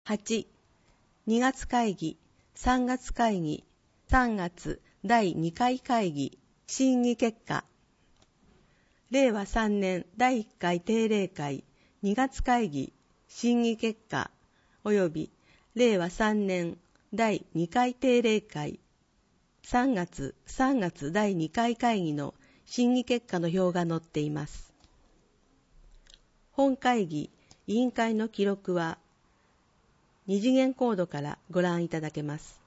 8、2月会議、3月会議、3月第2回会議、審議結果。令和3年第1回定例会、2月会議、審議結果、及び令和3年第2回定例会、3月第2回会議の審議結果の表が載っています。本会議、委員会の記録は、二次元コードからご覧いただけます。